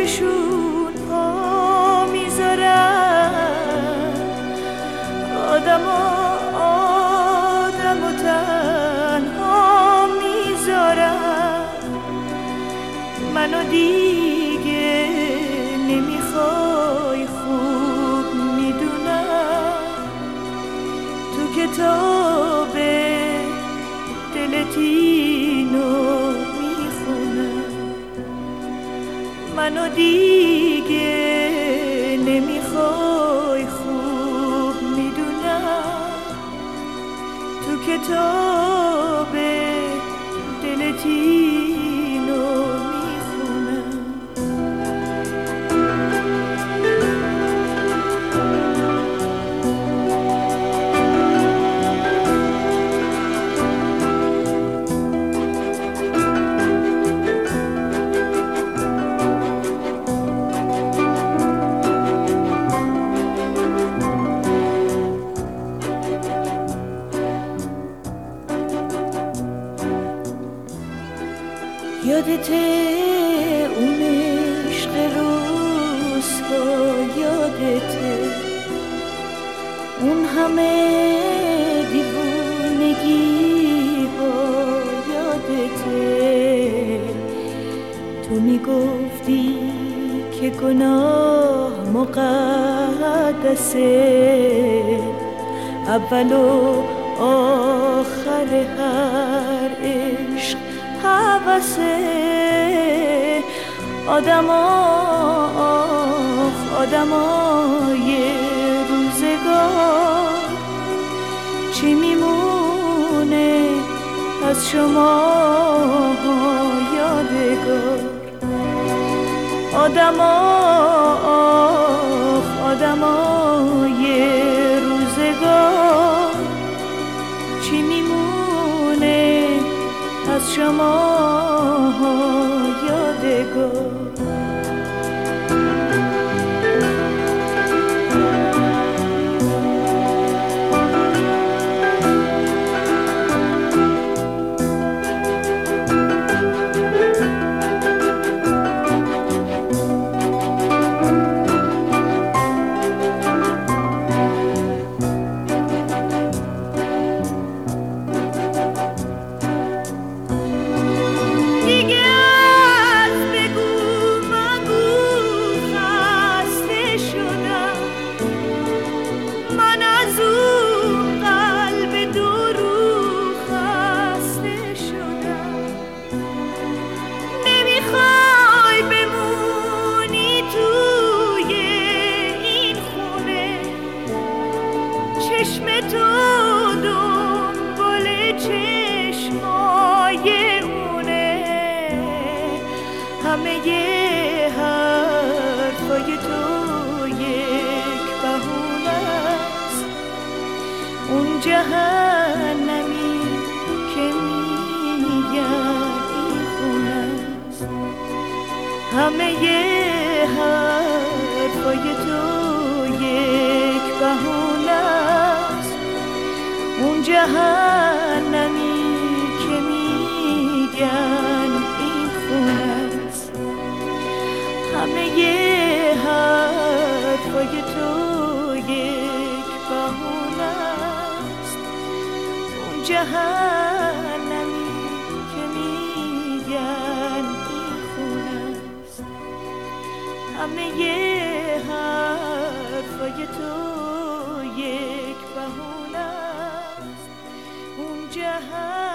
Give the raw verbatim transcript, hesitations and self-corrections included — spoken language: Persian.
روشون پا میذارن، آدم آدم و تنها میذارن. منو دیگه نمیخوای خوب میدونم، تو کتاب دلت اینو میخونم. منو دیگه نمیخوای خوب میدونم، تو کتاب دلت اینو میخونم. یادته اون عشق روزها، یادته اون همه دیوونگی ها، یادته تو میگفتی که گناه مقدسه، اول و آخر هر عشق حوثه. آدما آدمای روزگار، چی میمونه از شما یادگار؟ آدما آدمای روزگار، چی میمونه از شما یادگار؟ چشم تو دنبال چشمای اونه، همه ی حرفای تو یک بهونه است. اون جهنمی که میگن این خونه است، همه ی حرفای تو یک بهونه است. اون جهنمی که میگن این خونه است، همه ی حرفای تو یک بهونه است. اون جهنمی که میگن این خونه است، همه ی حرفای تو یک بهونه است. اون جهنمی